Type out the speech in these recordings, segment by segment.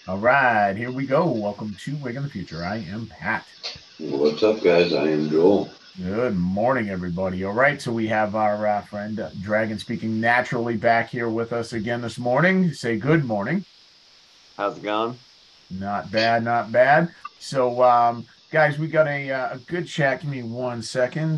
All right, here we go. Welcome to Wig in the Future. I am Pat. What's up, guys? I am Joel. Good morning, everybody. All right, so we have our friend Dragon speaking naturally back here with us again this morning. Say good morning. How's it going? Not bad, not bad. So, guys, we got a good chat. Give me 1 second.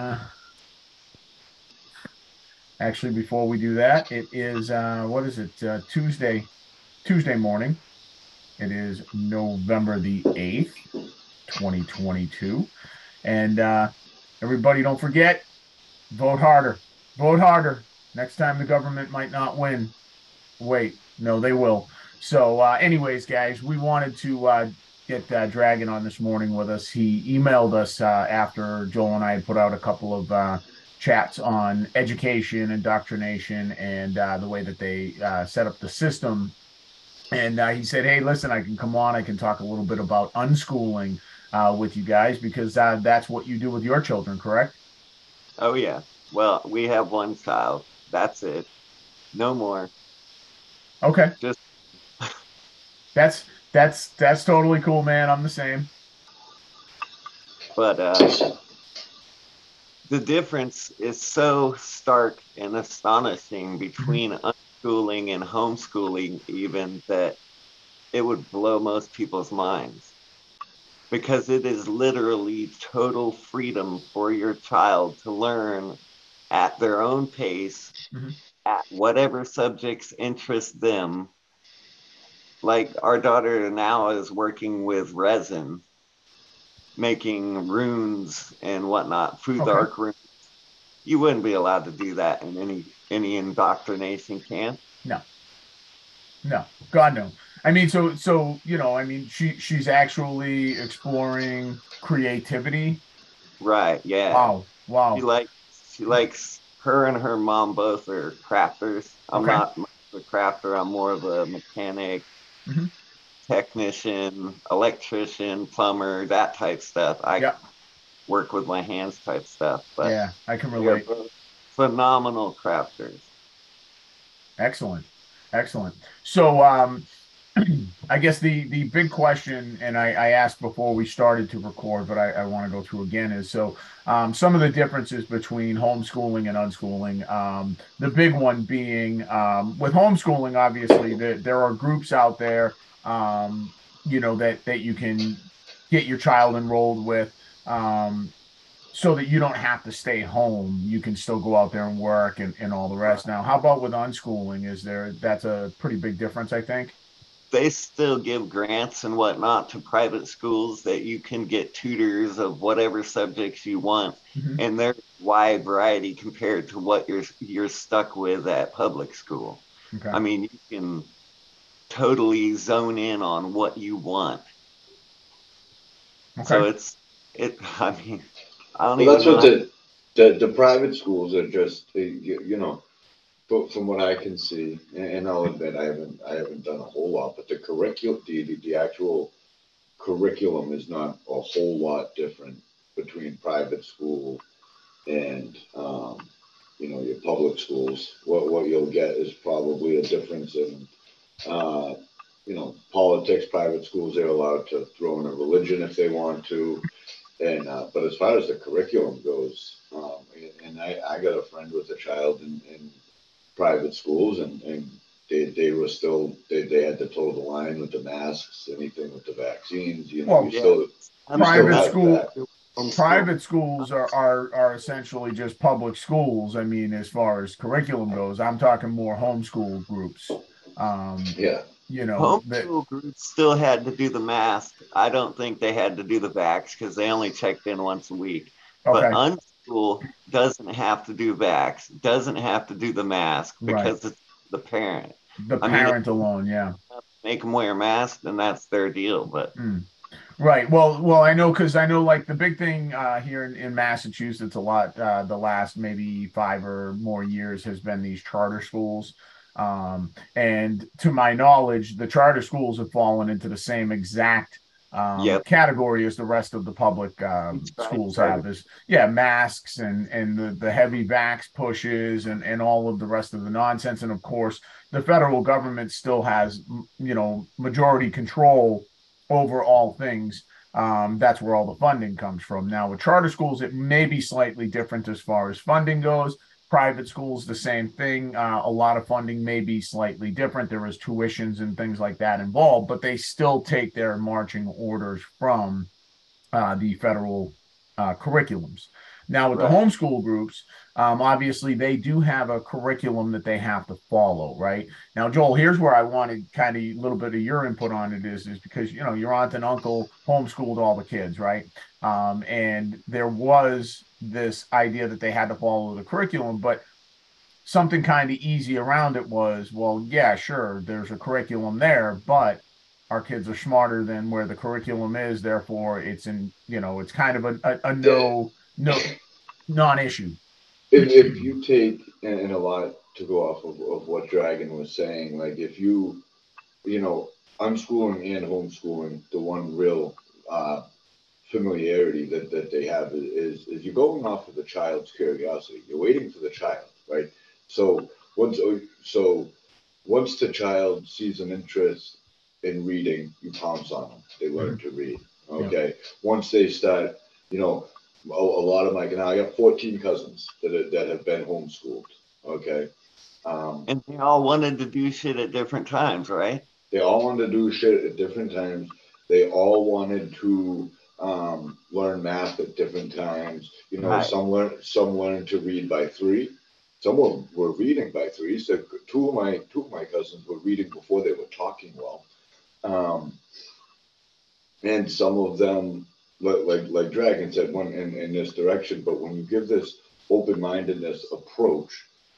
Actually, before we do that, it is what is it? Tuesday morning. It is November the 8th, 2022. And everybody, don't forget, vote harder. Vote harder. Next time the government might not win. Wait, no, they will. So, anyways, guys, we wanted to get Dragon on this morning with us. He emailed us after Joel and I had put out a couple of chats on education, indoctrination, and the way that they set up the system. And he said, "Hey, listen, I can come on. I can talk a little bit about unschooling with you guys because that's what you do with your children, correct?" Oh yeah. Well, we have one child. That's it. No more. Okay, Just that's totally cool, man. I'm the same. but the difference is so stark and astonishing Mhm. between unschooling and homeschooling even that it would blow most people's minds because it is literally total freedom for your child to learn at their own pace Mhm. at whatever subjects interest them. Like our daughter now is working with resin, making runes and whatnot, food Okay. dark runes. You wouldn't be allowed to do that in any indoctrination camp. No, no, God no. I mean, so I mean, she's actually exploring creativity. Right, yeah. Wow, She wow. likes she likes her and her mom both are crafters. I'm Okay. not much of a crafter, I'm more of a mechanic, Hmm. technician, electrician, plumber, that type stuff. I Yeah, work with my hands type stuff, but yeah. I can they are relate. both phenomenal crafters. Excellent, excellent. So, I guess the big question, and I asked before we started to record, but I want to go through again, is so some of the differences between homeschooling and unschooling. The big one being with homeschooling, obviously, there are groups out there, um, that you can get your child enrolled with. Um, so that you don't have to stay home. You can still go out there and work and all the rest. Now, how about with unschooling? That's a pretty big difference, I think. They still give grants and whatnot to private schools that you can get tutors of whatever subjects you want, Mhm. and there's wide variety compared to what you're stuck with at public school. Okay. I mean, you can totally zone in on what you want. Okay. So it. I mean, I don't Well, even that's know what how. the private schools are just from what I can see, and I'll admit I haven't done a whole lot, but the curriculum, the actual curriculum is not a whole lot different between private school and your public schools. What you'll get is probably a difference in politics. Private schools, they're allowed to throw in a religion if they want to. And but as far as the curriculum goes, and I got a friend with a child in private schools, and they were still they had to toe the line with the masks, anything with the vaccines. You Well, Yeah, still I'm you still private still had school that. homeschool. private schools are essentially just public schools. I mean, as far as curriculum goes, I'm talking more homeschool groups. Um, Yeah, that Homeschool groups still had to do the mask. I don't think they had to do the vax because they only checked in once a week. But okay, unschool doesn't have to do vax, doesn't have to do the mask right. because it's the parent. The I mean, if parent alone, yeah. they make them wear a mask, then that's their deal. But Mm. Right. Well, I know because I know like the big thing here in Massachusetts a lot the last maybe 5 or more years has been these charter schools. And to my knowledge, the charter schools have fallen into the same exact Yep. category as the rest of the public Right. schools have is masks and the heavy vax pushes and all of the rest of the nonsense. And of course, the federal government still has majority control over all things. That's where all the funding comes from. Now with charter schools, it may be slightly different as far as funding goes. Private schools, the same thing. A lot of funding may be slightly different. There is tuitions and things like that involved, but they still take their marching orders from the federal curriculums. Now, with the homeschool groups, obviously they do have a curriculum that they have to follow, right? Now, Joel, here's where I wanted kind of a little bit of your input on it is because, your aunt and uncle homeschooled all the kids, right? And there was this idea that they had to follow the curriculum, but something kind of easy around it was, well, yeah, sure, there's a curriculum there, but our kids are smarter than where the curriculum is. Therefore, it's kind of a non-issue. If you take, and a lot to go off of what Dragon was saying, like if unschooling and homeschooling, the one real familiarity that they have is you're going off of the child's curiosity. You're waiting for the child, right? So once the child sees an interest in reading, you pounce on them. They learn to read. Okay. Yeah. Once they start, a lot of now I got 14 cousins that have been homeschooled. Okay. And they all wanted to do shit at different times, right? They all wanted to do shit at different times. They all wanted to learn math at different times. Right. Some learned to read by 3. Some were reading by 3. So two of my cousins were reading before they were talking well. And some of them, like Dragon said, went in this direction. But when you give this open-mindedness approach,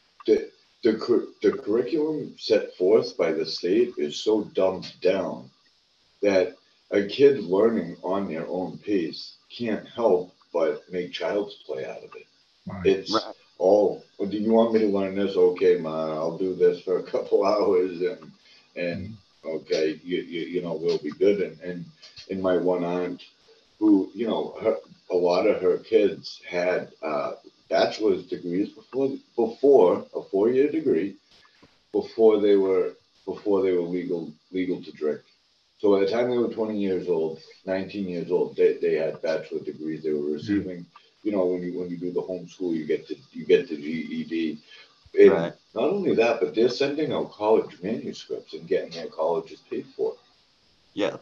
the curriculum set forth by the state is so dumbed down that a kid learning on their own pace can't help but make child's play out of it. Right. It's all, well, do you want me to learn this? Okay, Ma, I'll do this for a couple hours and okay, we'll be good. And my one aunt who, a lot of her kids had bachelor's degrees before a 4-year degree, before they were legal to drink. So by the time they were 20 years old, 19 years old, they had bachelor degrees. They were receiving, when you do the homeschool, you get the GED. And right. Not only that, but they're sending out college manuscripts and getting their colleges paid for. Yeah.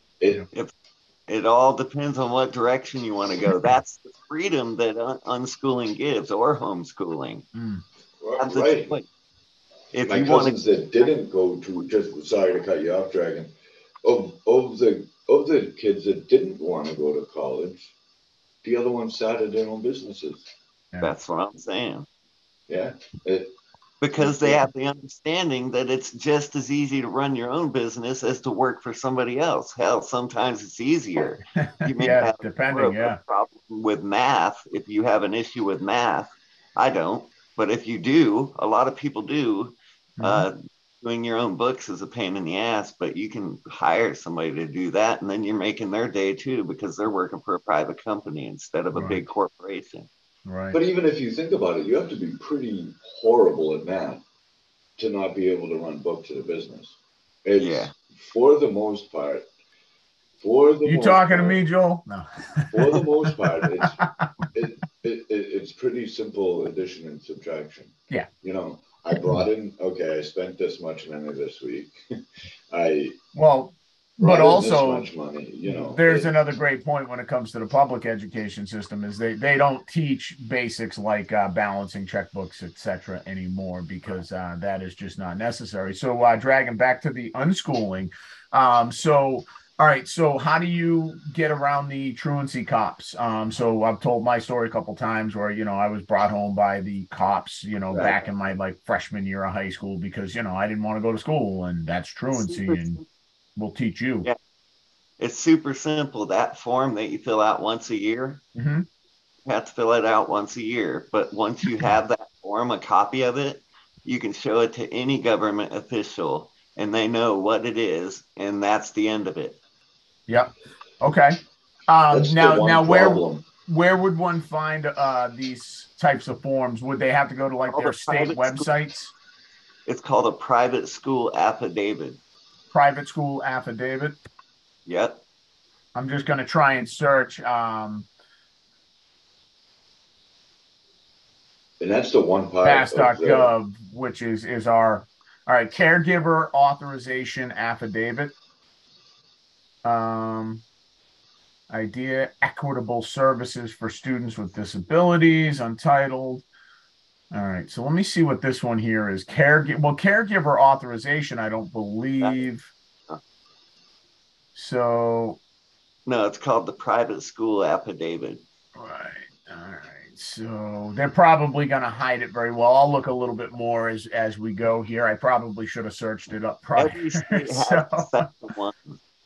It all depends on what direction you want to go. That's the freedom that unschooling gives, or homeschooling. Right. If my cousins that didn't go to, just sorry to cut you off, Dragon, of the kids that didn't want to go to college, the other ones started their own businesses. Yeah. That's what I'm saying. Yeah. Because they have the understanding that it's just as easy to run your own business as to work for somebody else. Hell, sometimes it's easier. You may have a problem with math. If you have an issue with math, I don't. But if you do, a lot of people do. Doing your own books is a pain in the ass, but you can hire somebody to do that, and then you're making their day too, because they're working for a private company instead of a big corporation. Right. But even if you think about it, you have to be pretty horrible at math to not be able to run books at a business. For the most part. You talking to me, Joel? No. For the most part, it's pretty simple addition and subtraction. Yeah. I brought in, I spent this much money this week. But also, this much money, there's another great point when it comes to the public education system is they don't teach basics like balancing checkbooks, etc. anymore, because that is just not necessary. So, Dragon, back to the unschooling. All right, so how do you get around the truancy cops? So I've told my story a couple times where, I was brought home by the cops, back in my freshman year of high school because, I didn't want to go to school, and that's truancy, and we'll teach you. Yeah. It's super simple. That form that you fill out once a year, you have to fill it out once a year. But once you have that form, a copy of it, you can show it to any government official, and they know what it is, and that's the end of it. Yep. Okay. That's the Now, one problem. where would one find these types of forms? Would they have to go to like Called their a state private school. websites? It's called a private school affidavit. Private school affidavit? Yep. I'm just going to try and search And that's the one part of the, mass.gov, which is our all right, caregiver authorization affidavit. Um, idea equitable services for students with disabilities, untitled. All right, so let me see what this one here is. Caregiver authorization, I don't believe. So, No, it's called the private school affidavit. right, all right. So they're probably going to hide it very well. I'll look a little bit more as we go here. I probably should have searched it up prior. Every state has So, a separate one.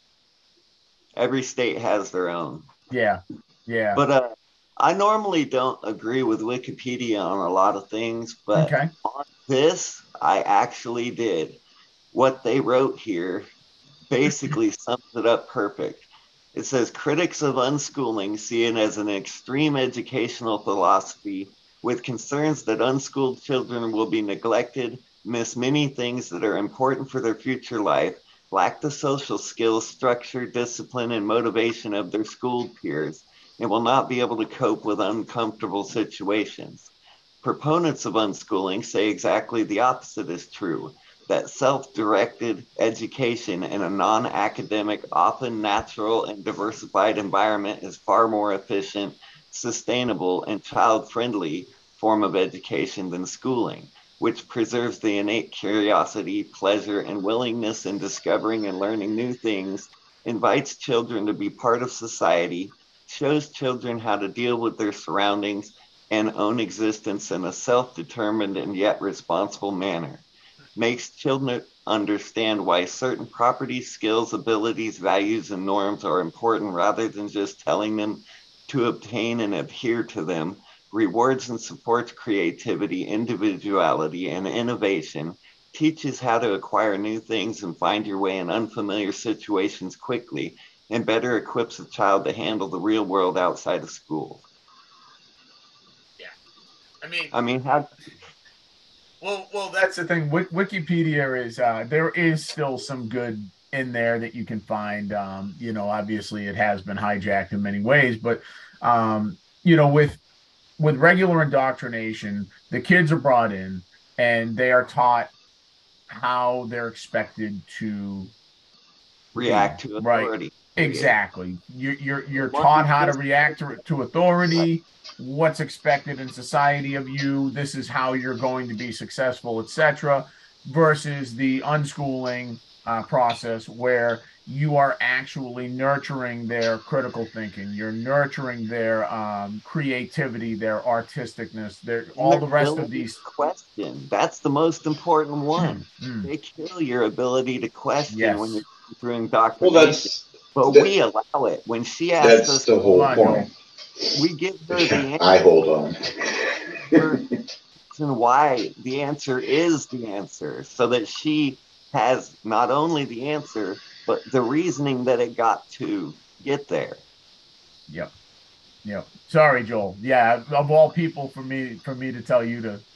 Every state has their own. yeah, yeah. But I normally don't agree with Wikipedia on a lot of things, but Okay. on this, I actually did. What they wrote here basically sums it up perfect. It says critics of unschooling see it as an extreme educational philosophy with concerns that unschooled children will be neglected, miss many things that are important for their future life, lack the social skills, structure, discipline, and motivation of their schooled peers, and will not be able to cope with uncomfortable situations. Proponents of unschooling say exactly the opposite is true, that self-directed education in a non-academic, often natural and diversified environment is far more efficient, sustainable, and child-friendly form of education than schooling, which preserves the innate curiosity, pleasure, and willingness in discovering and learning new things, invites children to be part of society, shows children how to deal with their surroundings and own existence in a self-determined and yet responsible manner, makes children understand why certain properties, skills, abilities, values, and norms are important rather than just telling them to obtain and adhere to them, rewards and supports creativity, individuality, and innovation, teaches how to acquire new things and find your way in unfamiliar situations quickly, and better equips a child to handle the real world outside of school. Yeah. I mean, I mean, how well, that's the thing. Wikipedia is there is still some good in there that you can find. Obviously it has been hijacked in many ways, but um, with regular indoctrination, the kids are brought in and they are taught how they're expected to be, react to right? authority, period. Exactly. You're Once taught you how to just react to authority, what's expected in society of you. This is how you're going to be successful, etc. Versus the unschooling process where you are actually nurturing their critical thinking. You're nurturing their creativity, their artisticness, their and all their the rest of ability to these. question. That's the most important one. Mm, They kill your ability to question when you're yes. through well, indoctrination. But that, we allow it. When she asks that's us, the Hold whole on, Joel. point. we give her the I answer. hold on. Her reason why the answer is the answer, so that she has not only the answer, but the reasoning that it got to get there. Yep. Yep. Sorry, Joel. Yeah, of all people, for me to tell you to.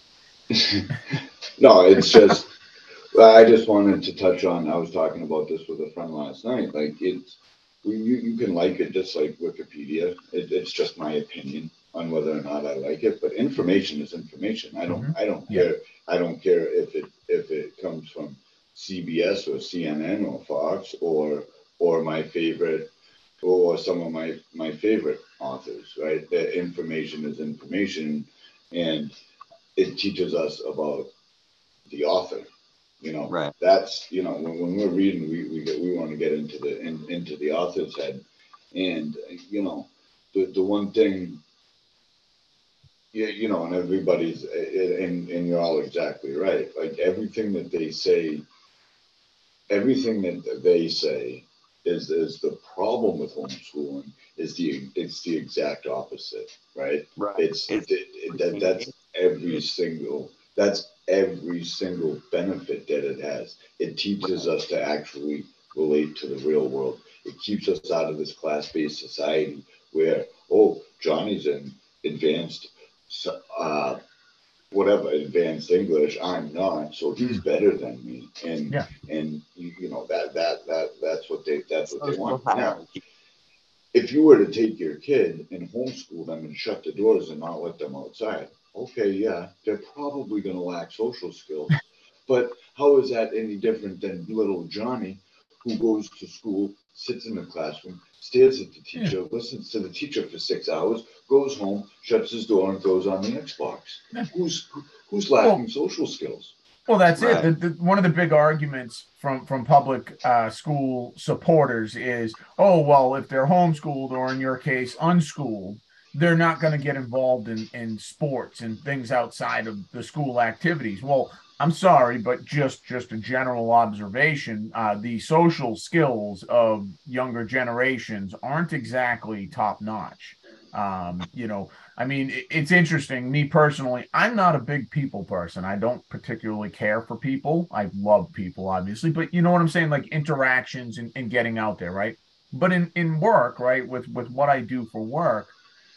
No, it's just I just wanted to touch on. I was talking about this with a friend last night. Like you can like it just like Wikipedia. It's just my opinion on whether or not I like it. But information is information. I don't Yeah. care. I don't care if it comes from CBS or CNN or Fox or my favorite or some of my favorite authors. Right, that information is information, and it teaches us about the author. Right. That's when we're reading, we want to get into the author's head, and the one thing, and everybody's and you're all exactly right. Like everything that they say is the problem with homeschooling is it's the exact opposite, right? Right. It's It's that's every single benefit that it has. It teaches right. us to actually relate to the real world. It keeps us out of this class-based society where, oh, Johnny's in advanced, uh, whatever, advanced English. I'm not, so he's better than me. And Yeah. and you know that's what they want. Now, Hierarchy. if you were to take your kid and homeschool them and shut the doors and not let them outside, okay, yeah, they're probably going to lack social skills. But how is that any different than little Johnny, who goes to school, sits in the classroom, stares at the teacher, listens to the teacher for 6 hours, goes home, shuts his door, and goes on the Xbox? Who's lacking social skills? Well, that's Right. it. One of the big arguments from public school supporters is, oh, well, if they're homeschooled or in your case, unschooled, they're not going to get involved in sports and things outside of the school activities. Well, I'm sorry, but just a general observation, the social skills of younger generations aren't exactly top notch. You know, I mean, it's interesting. Me personally, I'm not a big people person. I don't particularly care for people. I love people, obviously, but you know what I'm saying? Like interactions and getting out there, right? But in work, right, with what I do for work,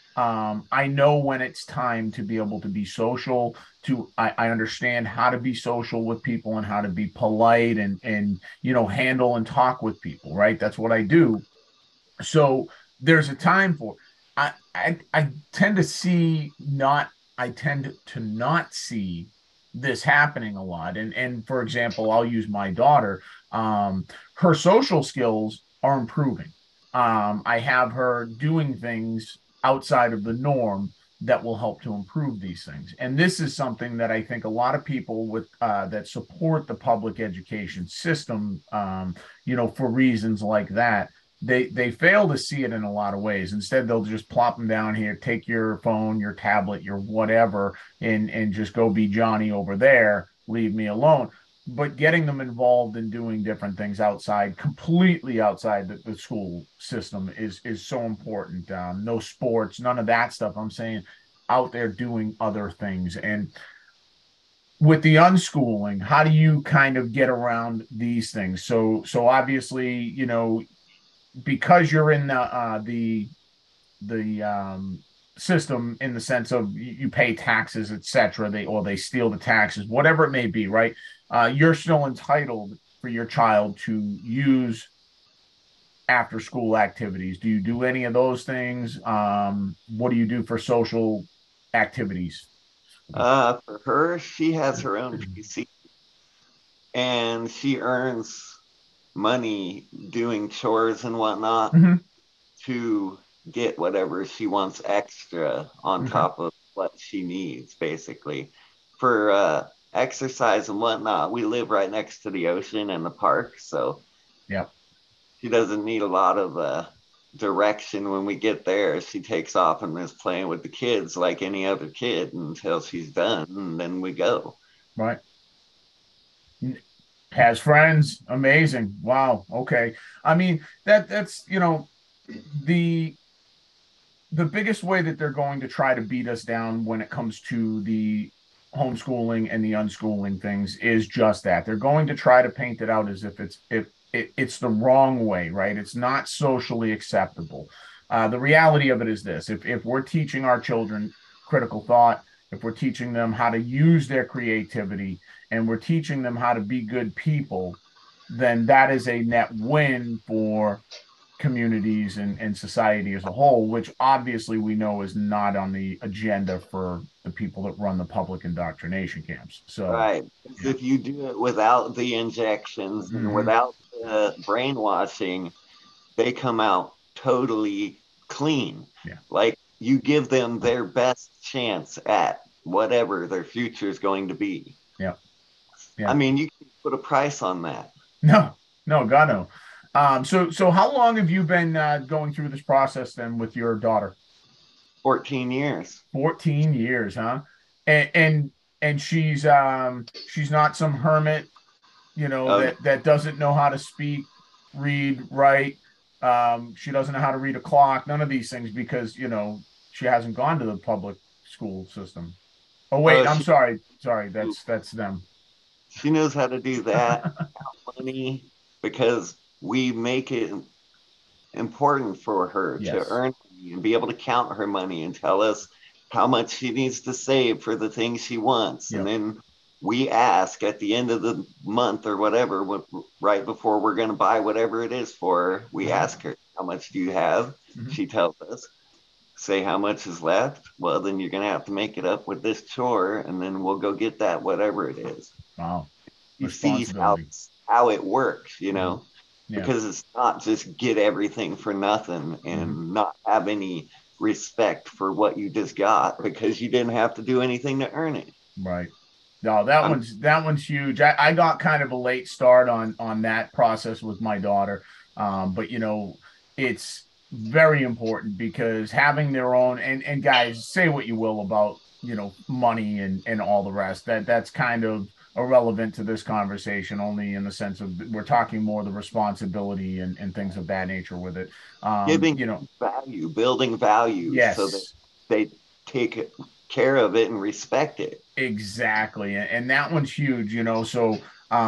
I know when it's time to be able to be social. I understand how to be social with people and how to be polite and handle and talk with people, right? That's what I do. So there's a time for I tend to see not I tend to not see this happening a lot. And for example, I'll use my daughter. Her social skills are improving. I have her doing things outside of the norm that will help to improve these things. And this is something that I think a lot of people with that support the public education system, for reasons like that, they fail to see it in a lot of ways. Instead, they'll just plop them down here, take your phone, your tablet, your whatever, and just go be Johnny over there. Leave me alone. But getting them involved in doing different things outside, completely outside the school system, is so important. No sports, none of that stuff. I'm saying out there doing other things. And with the unschooling, how do you kind of get around these things? So obviously, because you're in the system, in the sense of you pay taxes, etc. They steal the taxes, whatever it may be, right? You're still entitled for your child to use after school activities. Do you do any of those things? What do you do for social activities? For her, she has her own PC and she earns money doing chores and whatnot Mhm. to get whatever she wants extra on Okay. top of what she needs, basically. For exercise and whatnot, we live right next to the ocean and the park, so Yeah. she doesn't need a lot of direction when we get there. She takes off and is playing with the kids like any other kid until she's done, and then we go. Right. Has friends. Amazing. Wow. Okay. I mean, that's the the biggest way that they're going to try to beat us down when it comes to the homeschooling and the unschooling things is just that. They're going to try to paint it out as if it's the wrong way, right? It's not socially acceptable. The reality of it is this: if we're teaching our children critical thought, if we're teaching them how to use their creativity, and we're teaching them how to be good people, then that is a net win for communities and society as a whole, which obviously we know is not on the agenda for the people that run the public indoctrination camps. So, Right. yeah. If you do it without the injections and Mm-hmm. without the brainwashing, they come out totally clean. Yeah. Like you give them their best chance at whatever their future is going to be. Yeah. I Yeah. mean, you can put a price on that. No, no, God, no. So how long have you been going through this process then with your daughter? 14 years. 14 years, huh? And she's not some hermit, Oh, that doesn't know how to speak, read, write. She doesn't know how to read a clock, none of these things, because she hasn't gone to the public school system. Oh oh, wait, I'm sorry, that's them. she knows how to do that. Money because we make it. important for her to Yes. earn money and be able to count her money and tell us how much she needs to save for the things she wants. Yep. And then we ask at the end of the month or whatever, right before we're going to buy whatever it is for her, we ask her, how much do you have? Mhm. She tells us, say how much is left. Well, then you're going to have to make it up with this chore, and then we'll go get that, whatever it is. Wow. You see how it works, you know, Yeah. because it's not just get everything for nothing and not have any respect for what you just got because you didn't have to do anything to earn it. Right. No, that one's huge. I got kind of a late start on that process with my daughter. But you know, it's very important because having their own and guys, say what you will about, you know, money and all the rest. That's kind of irrelevant to this conversation, only in the sense of we're talking more the responsibility and things of that nature with it. Giving You know, value, building value so that yes. they take care of it and respect it. Exactly. And that one's huge, you know. So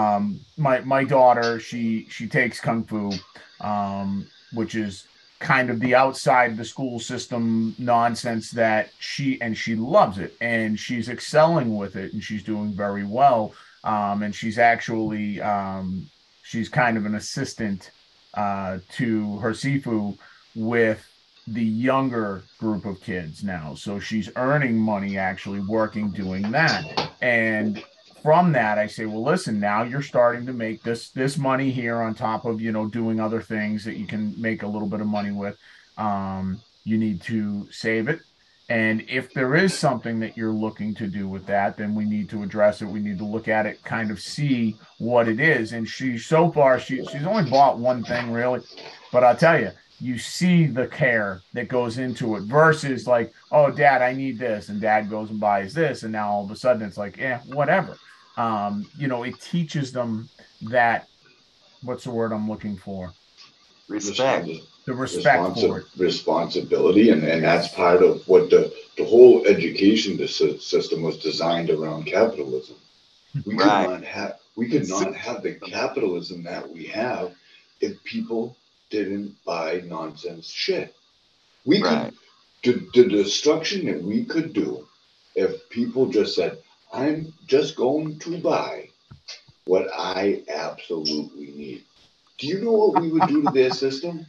my daughter, she takes kung fu, which is kind of the outside the school system nonsense that she loves it and she's excelling with it and she's doing very well. And she's actually she's kind of an assistant to her Sifu with the younger group of kids now. So she's earning money actually working doing that. And from that, I say, well, listen, now you're starting to make this money here on top of, you know, doing other things that you can make a little bit of money with. You need to save it. And if there is something that you're looking to do with that, then we need to address it. We need to look at it, kind of see what it is. And she's only bought one thing really, but I'll tell you, you see the care that goes into it versus like, oh, dad, I need this. And dad goes and buys this. And now all of a sudden it's like, whatever. You know, it teaches them that, what's the word I'm looking for? Respect. The respect for it. Responsibility. And that's part of what the whole education system was designed around capitalism. We could not have the capitalism that we have if people didn't buy nonsense shit. We could the destruction that we could do if people just said, I'm just going to buy what I absolutely need. Do you know what we would do to their system?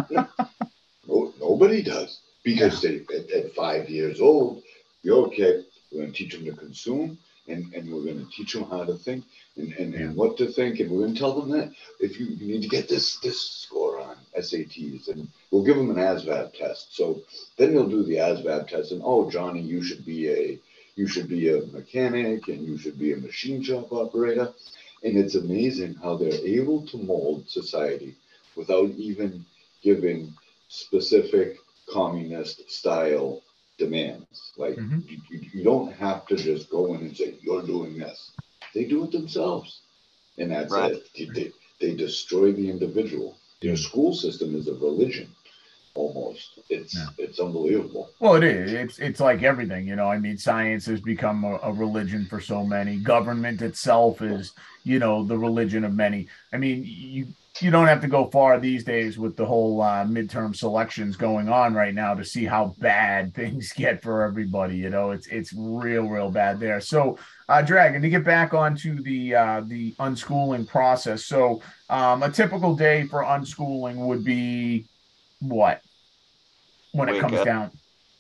No, nobody does. Because they at 5 years old, you're okay, we're going to teach them to consume and we're going to teach them how to think and what to think. And we're going to tell them that if you need to get this score on SATs, and we'll give them an ASVAB test. So then they'll do the ASVAB test and, oh, Johnny, you should be a mechanic and you should be a machine shop operator. And it's amazing how they're able to mold society without even giving specific communist style demands. Like you don't have to just go in and say, you're doing this. They do it themselves. And that's it. They destroy the individual. Their school system is a religion. Almost. It's unbelievable. Well, it is. It's like everything, you know. I mean, science has become a religion for so many. Government itself is, you know, the religion of many. I mean, you don't have to go far these days with the whole midterm selections going on right now to see how bad things get for everybody. You know, it's real bad there. So, Dragon, to get back onto the unschooling process. So, a typical day for unschooling would be what? When it comes down,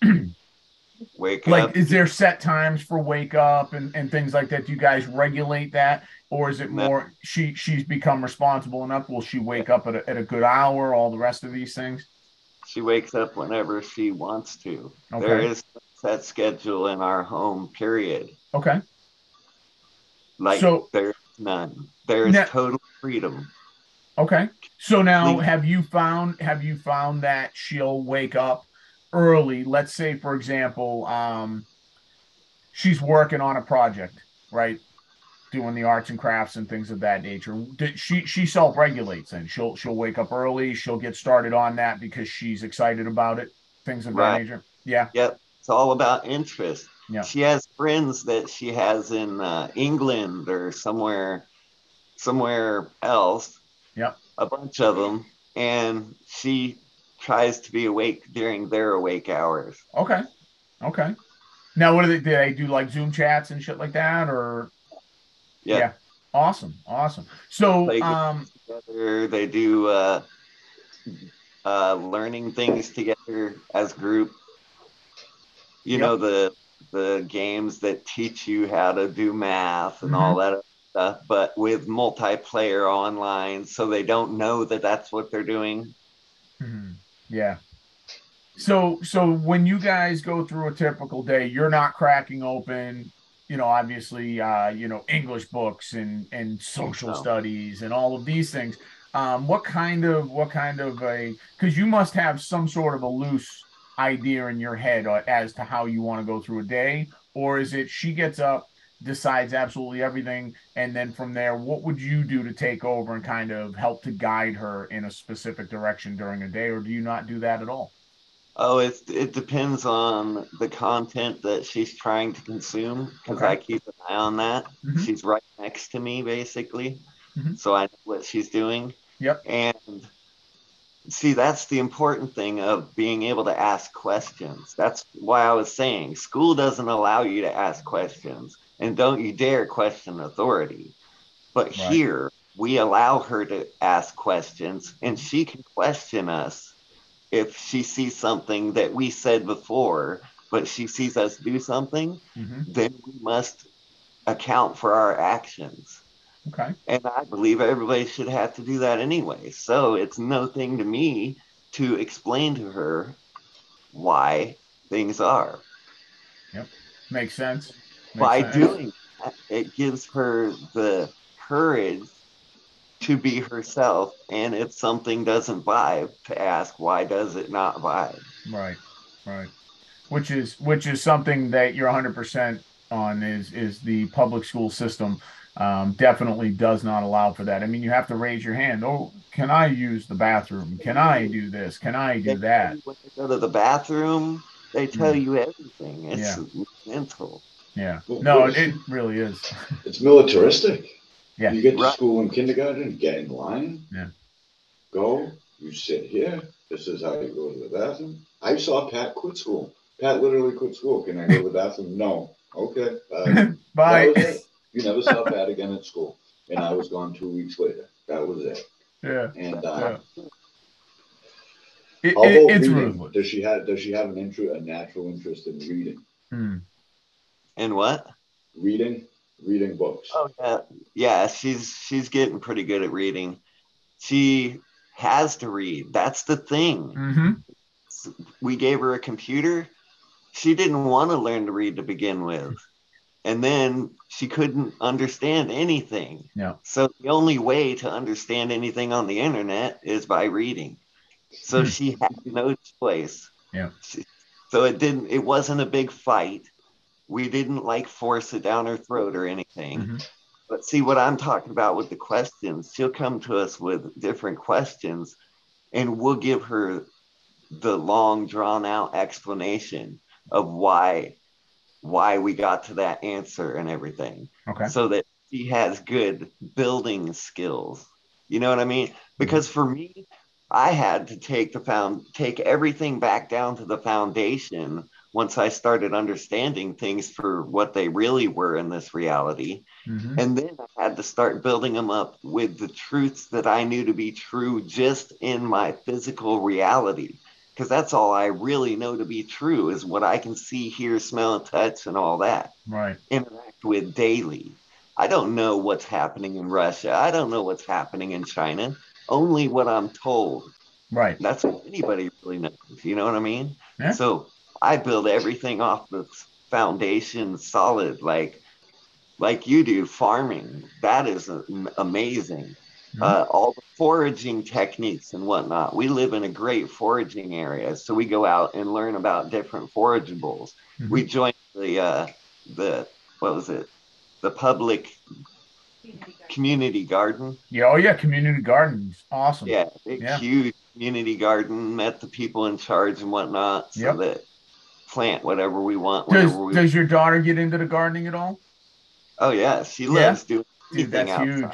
wake like, up. is there set times for wake up and things like that? Do you guys regulate that, or is it more she's become responsible enough? Will she wake up at a good hour? All the rest of these things. She wakes up whenever she wants to. Okay. There is a set schedule in our home. Period. Okay. Like, so there's none. There's total freedom. Okay. So now have you found that she'll wake up early? Let's say, for example, she's working on a project, right? Doing the arts and crafts and things of that nature. She self-regulates and she'll wake up early, she'll get started on that because she's excited about it, things of that nature. Yeah. Yep. It's all about interest. Yeah. She has friends that she has in England or somewhere else. Yep. A bunch of them, and she tries to be awake during their awake hours. Okay. Okay. Now, what do they do like Zoom chats and shit like that, or Yep. yeah, awesome, awesome. So, Play games together. They do learning things together as group. You know, the games that teach you how to do math and all that stuff, but with multiplayer online, so they don't know that that's what they're doing. Yeah. So when you guys go through a typical day, you're not cracking open, obviously, English books and social No. studies and all of these things. What kind of because you must have some sort of a loose idea in your head as to how you want to go through a day, or is it she gets up, decides absolutely everything, and then from there, what would you do to take over and kind of help to guide her in a specific direction during a day, or do you not do that at all? Oh, it depends on the content that she's trying to consume, because Okay. I keep an eye on that. Mm-hmm. She's right next to me, basically, Mm-hmm. so I know what she's doing. Yep. And see, that's the important thing of being able to ask questions. That's why I was saying school doesn't allow you to ask questions, and don't you dare question authority. But Right. here, we allow her to ask questions, and she can question us if she sees something that we said before, but she sees us do something, Mm-hmm. then we must account for our actions. Okay. And I believe everybody should have to do that anyway. So it's no thing to me to explain to her why things are. Yep. Makes sense. Makes By sense. doing that, it gives her the courage to be herself. And if something doesn't vibe, to ask, why does it not vibe? Right. Right. Which is something that you're 100% on is the public school system definitely does not allow for that. I mean, you have to raise your hand. Oh, can I use the bathroom? Can I do this? Can I They do tell that? you when they go to the bathroom, they tell Mm, you everything. It's yeah. mental. Yeah. No, Well, it really is. it's militaristic. Yeah. You get to Right. school in kindergarten, get in line, Yeah. go, you sit here. This is how you go to the bathroom. I saw Pat quit school. Pat literally quit school. Can I go to the bathroom? No. Okay. That Bye. was it. You never saw Pat again at school. And I was gone 2 weeks later. That was it. Yeah. And Yeah. how about It's reading? ruthless. Does she have a natural interest in reading? Hmm. And what? Reading books. Oh yeah, yeah. She's getting pretty good at reading. She has to read. That's the thing. Mm-hmm. We gave her a computer. She didn't want to learn to read to begin with, and then she couldn't understand anything. Yeah. So the only way to understand anything on the internet is by reading. So Hmm. she had no choice. Yeah. So it wasn't a big fight. We didn't like force it down her throat or anything. Mm-hmm. But see what I'm talking about with the questions, she'll come to us with different questions and we'll give her the long drawn out explanation of why we got to that answer and everything, Okay. so that she has good building skills. You know what I mean? Mm-hmm. Because for me, I had to take everything back down to the foundation once I started understanding things for what they really were in this reality. Mm-hmm. And then I had to start building them up with the truths that I knew to be true just in my physical reality. Because that's all I really know to be true is what I can see, hear, smell, and touch, and all that Right. interact with daily. I don't know what's happening in Russia. I don't know what's happening in China. Only what I'm told. Right. That's what anybody really knows. You know what I mean? Yeah. So I build everything off the foundation solid, like you do, farming. That is amazing. Mm-hmm. All the foraging techniques and whatnot. We live in a great foraging area, so we go out and learn about different forageables. Mm-hmm. We joined the what was it? The public community garden. Yeah. Oh yeah. Community gardens. Awesome. Yeah, big Yeah. huge community garden. Met the people in charge and whatnot, so Yep. that plant whatever we want Does whenever we. does your daughter get into the gardening at all? Oh yeah, she Yeah. loves doing Dude, anything that's huge. outside.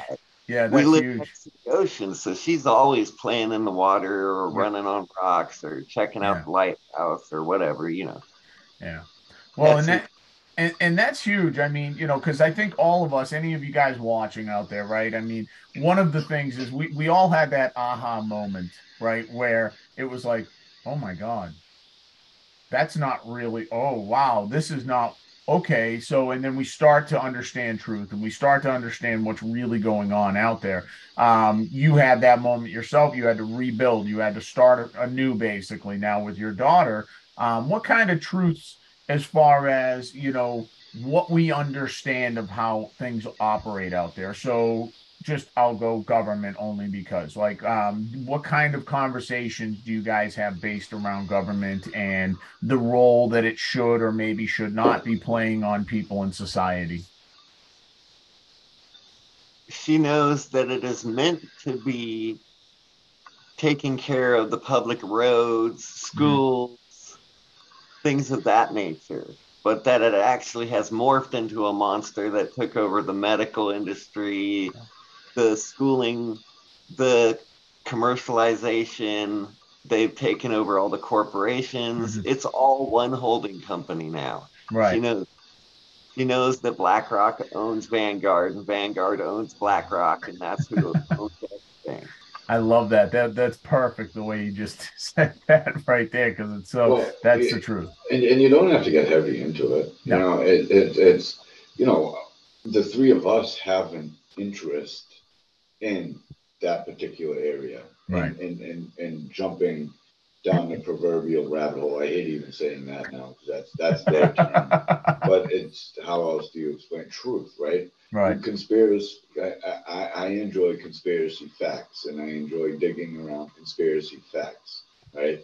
Yeah, We that's live huge. next to the ocean, so she's always playing in the water or Yeah. running on rocks or checking out Yeah. the lighthouse or whatever, Yeah. Well, That's and that's huge. I mean, because I think all of us, any of you guys watching out there, right? I mean, one of the things is we all had that aha moment, right? Where it was like, oh my God, that's not really, oh wow, this is not okay. So, and then we start to understand truth and we start to understand what's really going on out there. You had that moment yourself. You had to rebuild, you had to start anew basically now with your daughter. What kind of truths, as far as, what we understand of how things operate out there? So, just I'll go government only because like what kind of conversations do you guys have based around government and the role that it should or maybe should not be playing on people in society? she knows that it is meant to be taking care of the public roads, Mhm. schools, things of that nature, but that it actually has morphed into a monster that took over the medical industry, the schooling, the commercialization. They've taken over all the corporations. Mhm. It's all one holding company now. She Right. knows. She knows that BlackRock owns Vanguard and Vanguard owns BlackRock, and that's who owns everything. I love that. That's perfect the way you just said that right there because it's so Well, that's the truth. and you don't have to get heavy into it. You No. know, it's you know, the three of us have an interest in that particular area Right. and jumping down the proverbial rabbit hole. I hate even saying that now because that's their term, but it's how else do you explain truth, right? Right. Conspiracy. I enjoy conspiracy facts, and I enjoy digging around conspiracy facts, right?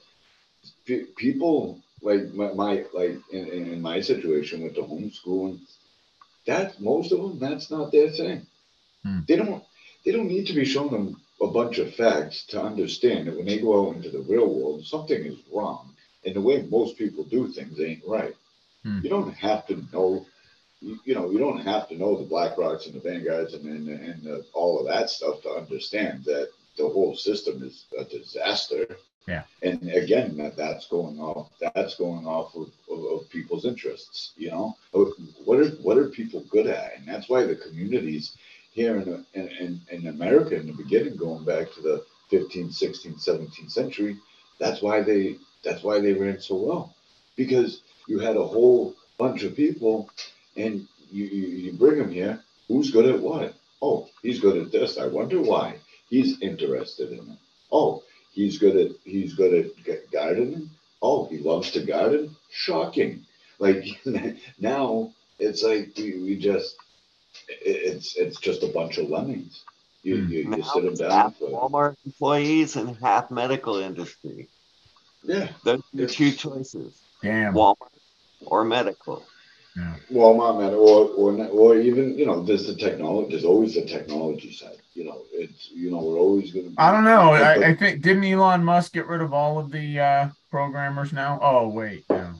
People like my like in my situation with the homeschooling, that most of them that's not their thing. Hmm. They don't they don't need to be shown them a bunch of facts to understand that when they go out into the real world, something is wrong, and the way most people do things ain't right. Hmm. You don't have to know. You don't have to know the Black Rocks and the Vanguards and all of that stuff to understand that the whole system is a disaster. Yeah. And again, that's going off of people's interests. What are people good at? And that's why the communities here in America in the beginning, going back to the 15th, 16th, 17th century, that's why they ran so well, because you had a whole bunch of people, and you bring them here. Who's good at what? Oh, he's good at this. I wonder why. He's interested in it. Oh, he's good at gardening. Oh, he loves to garden. Shocking. Like now, it's like we just it's just a bunch of lemmings. You Hmm. you, you Now sit them it's down half for Walmart employees and half medical industry. yeah. Those are your two It's choices, Damn. Walmart or medical. Yeah. Walmart, man, or even there's the technology. There's always the technology side. It's we're always going to I be, don't know. I but think didn't Elon Musk get rid of all of the programmers now? Oh wait, no.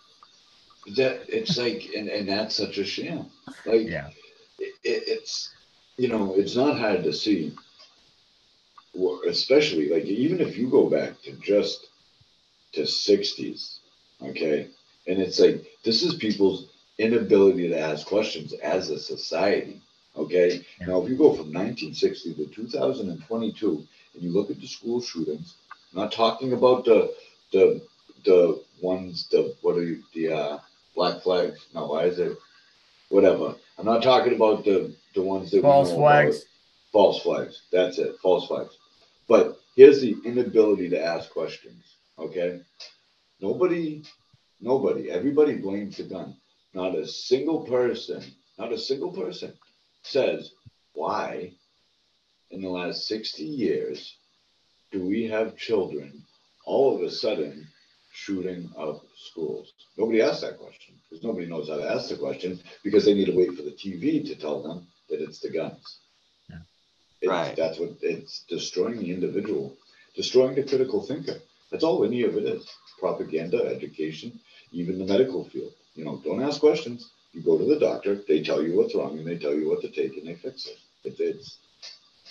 that it's like, and that's such a sham. Like Yeah. it's not hard to see, especially like even if you go back to just to 60s, okay, and it's like this is people's inability to ask questions as a society, okay. Yeah. Now, if you go from 1960 to 2022 and you look at the school shootings, I'm not talking about the the ones the what are you the black flags? No, why is it whatever? I'm not talking about the ones that we False know about. flags. False flags. That's it. False flags. But here's the inability to ask questions. Okay. Nobody, nobody, everybody blames the gun. Not a single person says, why in the last 60 years do we have children all of a sudden shooting up schools? Nobody asked that question because nobody knows how to ask the question because they need to wait for the TV to tell them that it's the guns. Yeah. Right. That's what it's destroying the individual, destroying the critical thinker. That's all any of it is. Propaganda, education, even the medical field. Don't ask questions. You go to the doctor, they tell you what's wrong, and they tell you what to take, and they fix it. It's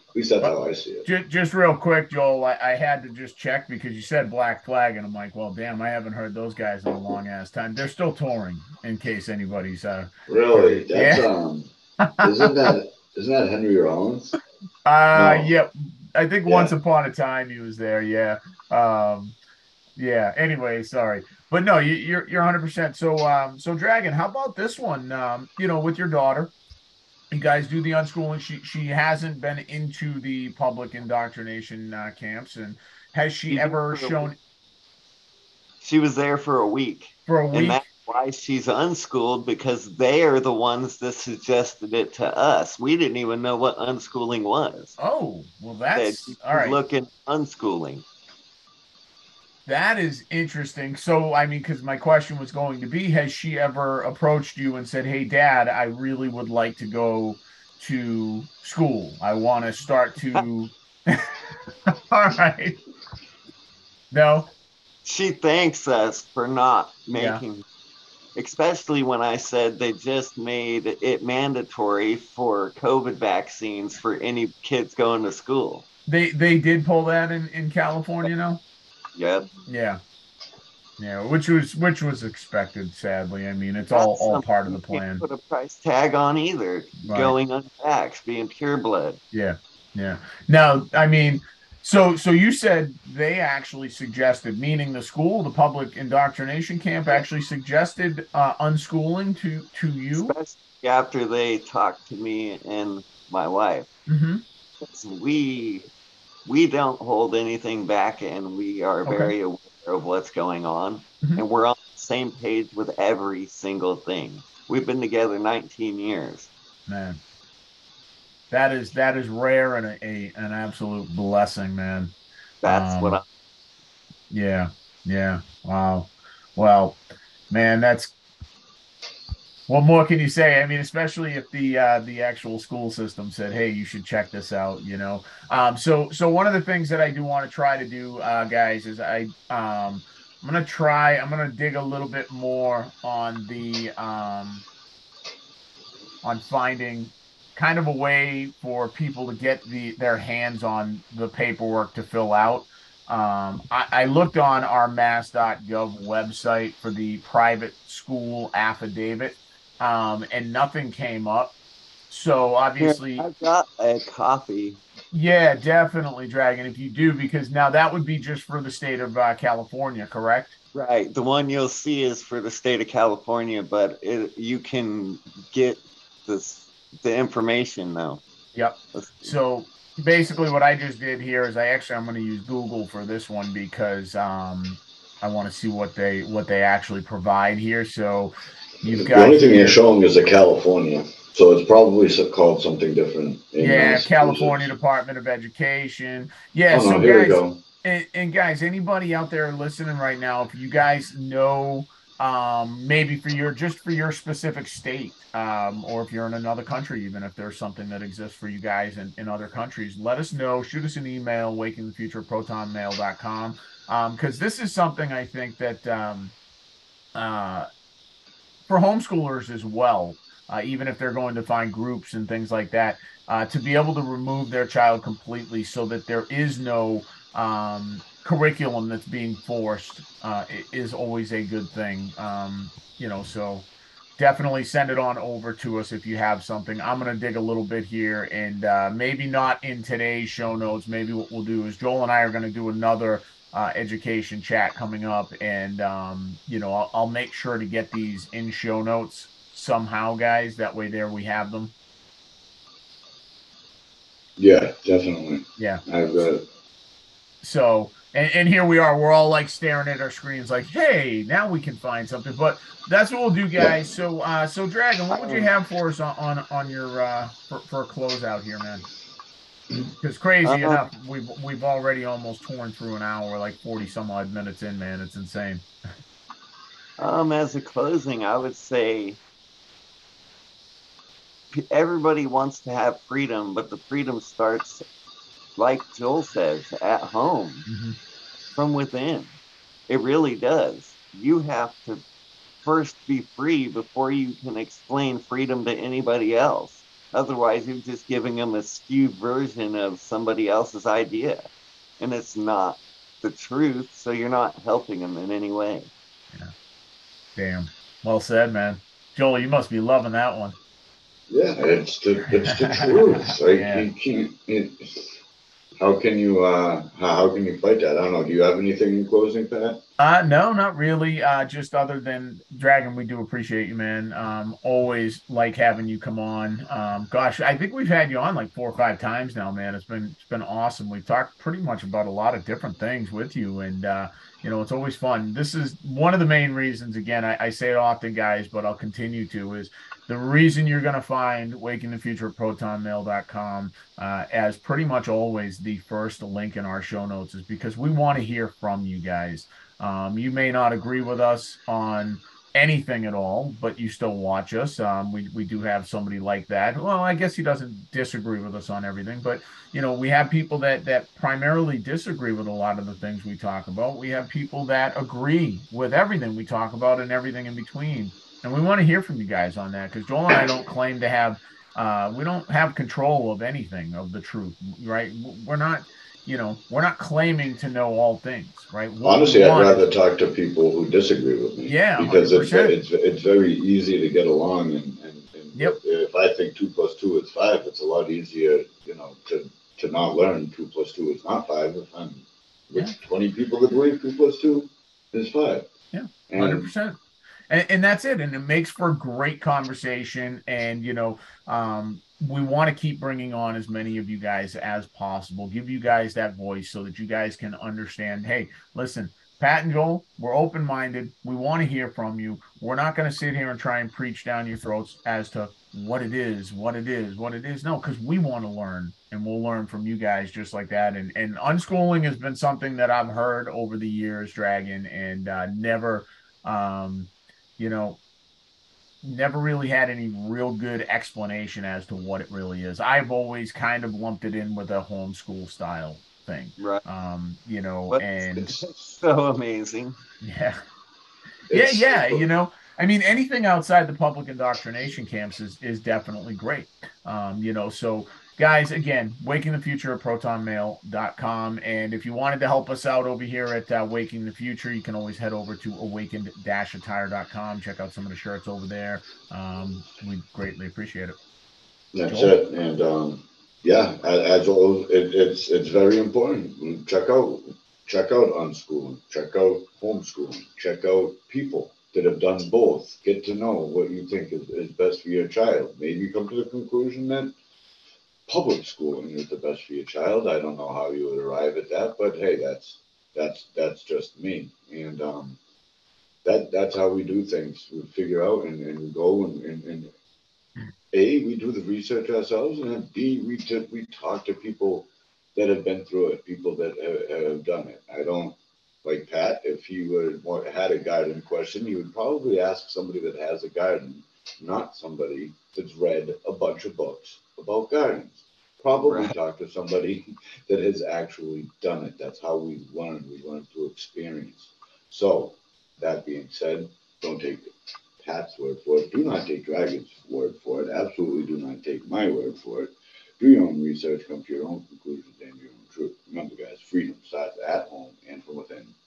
At least that's how I see it. Just real quick, Joel, I had to just check because you said Black Flag, and I'm like, well, damn, I haven't heard those guys in a long ass time. They're still touring, in case anybody's Really? That's yeah. isn't that Henry Rollins? No. Yeah. I think once Yeah. upon a time he was there. Yeah. Um, yeah. Anyway, sorry, but no, you're 100%. So so Dragon, how about this one? With your daughter, you guys do the unschooling. She hasn't been into the public indoctrination camps, and has she She's there ever for a week. shown She was there for a week. for a And week? that's why she's unschooled, because they are the ones that suggested it to us. We didn't even know what unschooling was. Oh, well, Said that's you all should right. look at unschooling. That is interesting. So, I mean, because my question was going to be, has she ever approached you and said, "Hey, Dad, I really would like to go to school. I want to start to." All right. No. She thanks us for not Yeah. making, especially when I said they just made it mandatory for COVID vaccines for any kids going to school. They did pull that in California now. Yep. Yeah. Yeah, which was expected, sadly. I mean, it's all That's all something part of the you can't plan. put a price tag on either. Right. Going unvaxxed, being pureblood. Yeah. Yeah. Now, I mean, so you said they actually suggested, meaning the school, the public indoctrination camp actually suggested unschooling to you? Especially after they talked to me and my wife. Mm-hmm. We don't hold anything back, and we are Okay. very aware of what's going on, Mm-hmm. and we're on the same page with every single thing. We've been together 19 years. Man, that is rare and an absolute blessing, man. That's what Um, yeah, yeah. Wow. Well, man, that's what more can you say? I mean, especially if the actual school system said, "Hey, you should check this out," you know. So one of the things that I do want to try to do, guys, is I'm gonna dig a little bit more on the on finding kind of a way for people to get their hands on the paperwork to fill out. I looked on our mass.gov website for the private school affidavit, and nothing came up. So here. obviously, I've got a copy. yeah, definitely, Dragon, if you do, because now that would be just for the state of California, correct? Right, the one you'll see is for the state of California, but you can get this the information now. Yep. So basically what I just did here is I'm going to use Google for this one because I want to see what they actually provide here. So you've The got only thing they're here, showing is a California, so it's probably called something different in yeah, California Massachusetts. Department of Education. Yeah, Oh so no, here we guys, go. and guys, anybody out there listening right now, if you guys know, maybe for your specific state, or if you're in another country, even if there's something that exists for you guys in other countries, let us know. Shoot us an email, wakingthefuture@protonmail.com. Because this is something I think that uh for homeschoolers as well, even if they're going to find groups and things like that, to be able to remove their child completely so that there is no curriculum that's being forced, is always a good thing. So definitely send it on over to us if you have something. I'm going to dig a little bit here, and maybe not in today's show notes. Maybe what we'll do is Joel and I are going to do another education chat coming up, and I'll make sure to get these in show notes somehow, guys. That way, there we have them. Yeah, definitely. Yeah. I've got it. So, and here we are. We're all like staring at our screens, like, "Hey, now we can find something." But that's what we'll do, Yeah. guys. So Dragon, what would you have for us on your for a closeout here, man? Because crazy Um, enough, we've already almost torn through an hour. We're like 40 some odd minutes in, man. It's insane. as a closing, I would say everybody wants to have freedom, but the freedom starts, like Joel says, at home, from within. It really does. You have to first be free before you can explain freedom to anybody else. Otherwise, you're just giving them a skewed version of somebody else's idea, and it's not the truth. So you're not helping them in any way. Yeah. Damn. Well said, man. Joel, you must be loving that one. Yeah, it's the truth. Like Yeah. you can't. How can you how can you fight that? I don't know. Do you have anything in closing, Pat? No, not really. Just other than Dragon, we do appreciate you, man. Always like having you come on. Gosh, I think we've had you on like 4 or 5 times now, man. It's been awesome. We've talked pretty much about a lot of different things with you, and it's always fun. This is one of the main reasons. Again, I say it often, guys, but I'll continue to is the reason you're going to find Waking the Future at protonmail.com as pretty much always the first link in our show notes is because we want to hear from you guys. You may not agree with us on anything at all, but you still watch us. We do have somebody like that. Well, I guess he doesn't disagree with us on everything, but we have people that primarily disagree with a lot of the things we talk about. We have people that agree with everything we talk about and everything in between. And we want to hear from you guys on that because Joel and I don't claim to have we don't have control of anything of the truth, right? We're not claiming to know all things, right? What we Honestly, I'd want rather is, talk to people who disagree with me yeah, because it's 100%. it's very easy to get along, and Yep. if I think 2 + 2 is 5, it's a lot easier, to not learn 2 + 2 is not 5 if I'm Yeah. with 20 people that believe 2 + 2 is 5. Yeah. And 100%. And that's it. And it makes for great conversation. And, we want to keep bringing on as many of you guys as possible, give you guys that voice so that you guys can understand, hey, listen, Pat and Joel, we're open minded. We want to hear from you. We're not going to sit here and try and preach down your throats as to what it is, what it is, what it is. No, because we want to learn and we'll learn from you guys just like that. And unschooling has been something that I've heard over the years, Dragon, and never, um, you know, never really had any real good explanation as to what it really is. I've always kind of lumped it in with a homeschool style thing. Right. But And it's so amazing. yeah, yeah, it's yeah. I mean, anything outside the public indoctrination camps is definitely great. So guys, again, Waking the Future at protonmail.com. And if you wanted to help us out over here at Waking the Future, you can always head over to awakened-attire.com. Check out some of the shirts over there. We greatly appreciate it. That's Joel? it. And yeah, as always, it's very important. Check out unschooling. Check out homeschooling. Check out people that have done both. Get to know what you think is best for your child. Maybe come to the conclusion that public schooling is the best for your child. I don't know how you would arrive at that, but hey, that's just me. And that's how we do things. We figure out and we go and A, we do the research ourselves, and then B, we talk to people that have been through it, people that have done it. I don't like Pat. If he had a garden question, he would probably ask somebody that has a garden, not somebody that's read a bunch of books about gardens. Probably Right. talk to somebody that has actually done it. That's how we learn. We learn through experience. So, that being said, don't take Pat's word for it. Do not take Dragon's word for it. Absolutely do not take my word for it. Do your own research, come to your own conclusions and your own truth. Remember, guys, freedom starts at home and from within.